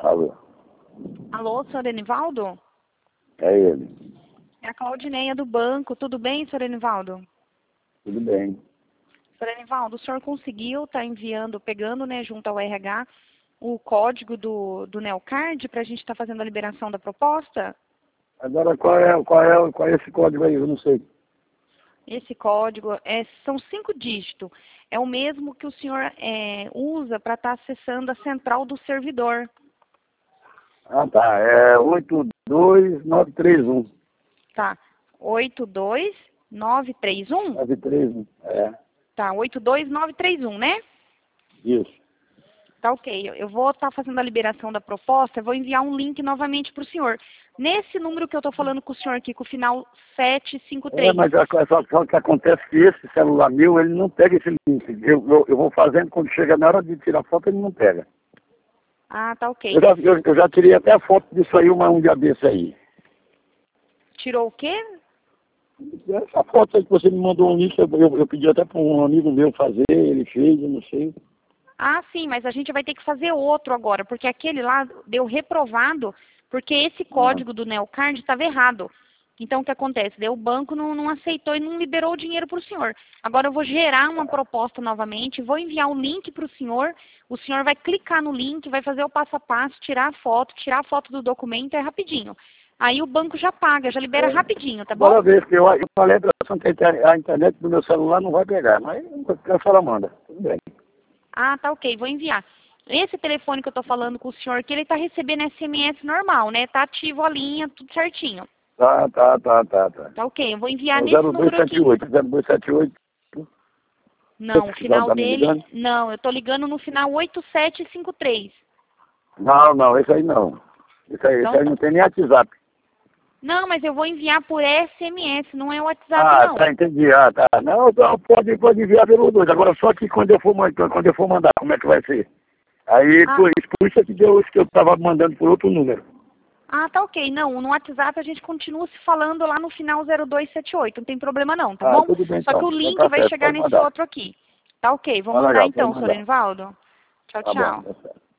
Alô, Alô, senhor Enivaldo? é ele. É a Claudineia do banco. Tudo bem, senhor Enivaldo? Tudo bem. Senhor Enivaldo, o senhor conseguiu estar enviando, pegando, né, junto ao RH, o código do Neocard para a gente estar fazendo a liberação da proposta? Agora, qual é esse código aí? Eu não sei. Esse código são 5 dígitos. É o mesmo que o senhor usa para estar acessando a central do servidor. Ah, tá. É 82931. Tá. 82931? 931. É. Tá, 82931, né? Isso. Tá ok. Eu vou estar fazendo a liberação da proposta, eu vou enviar um link novamente para o senhor. Nesse número que eu estou falando com o senhor aqui, com o final 753. Mas só que acontece que esse celular meu, ele não pega esse link. Eu vou fazendo, quando chega na hora de tirar foto, ele não pega. Ah, tá ok. Eu já tirei até foto disso aí um dia desse aí. Tirou o quê? Essa foto aí que você me mandou um link, eu pedi até para um amigo meu fazer, ele fez, eu não sei. Ah, sim, mas a gente vai ter que fazer outro agora, porque aquele lá deu reprovado, porque esse código do Neocard estava errado. Então, o que acontece? Daí o banco não aceitou e não liberou o dinheiro para o senhor. Agora eu vou gerar uma proposta novamente, vou enviar um link para o senhor vai clicar no link, vai fazer o passo a passo, tirar a foto do documento, é rapidinho. Aí o banco já paga, já libera rapidinho, tá bom? Bora ver, porque eu falei para que a internet do meu celular não vai pegar, mas a senhora manda. Tudo bem. Ah, tá ok, vou enviar. Esse telefone que eu tô falando com o senhor aqui, ele tá recebendo SMS normal, né? Tá ativo a linha, tudo certinho. Tá. Tá ok, eu vou enviar É o nesse número aqui. 0278. Não, o final Tá me dele... ligando? Não, eu tô ligando no final 8753. Não, esse aí não. Esse aí Então, não tem nem WhatsApp. não, mas eu vou enviar por SMS, não é o WhatsApp, não. Tá, entendi. Tá. Não, então pode enviar pelo 2. Agora só que quando eu for mandar, como é que vai ser? Aí, Ah, por isso é que deu isso que eu tava mandando por outro número. ah, tá ok. Não, no WhatsApp a gente continua se falando lá no final 0278, não tem problema não, tá bom? Tudo bem Só que então. o Então link tá vai certo, chegar pode nesse mandar. outro aqui. Tá ok, vou Tá mandar legal, pode então, senhor mandar. Enivaldo. Tchau, Tá bom, tchau. tá certo.